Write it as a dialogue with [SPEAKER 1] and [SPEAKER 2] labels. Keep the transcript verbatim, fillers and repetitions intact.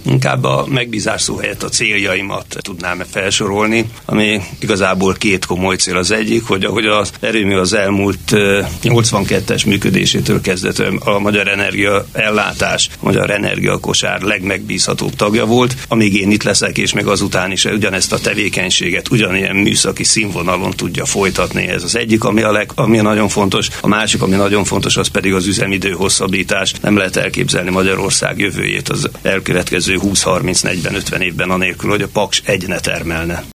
[SPEAKER 1] Inkább a megbízás szó helyett a céljaimat tudnám felsorolni, ami igazából két komoly cél. Az egyik, hogy ahogy az erőmű az elmúlt nyolcvankettes működésétől kezdetően a magyar energia ellátás, a magyar energiakosár legmegbízhatóbb tagja volt, amíg én itt leszek, és meg azután is ugyanezt a tevékenységet ugyanilyen műszaki színvonalon tudja folytatni. Ez az egyik, ami a, leg, ami a nagyon fontos. A másik, ami nagyon fontos, az pedig az üzemidő hosszabbítás. Nem lehet elképzelni Magyarország jövőjét az elkövetkező húsz, harminc, negyven, ötven évben anélkül, hogy a Paks egy ne termelne.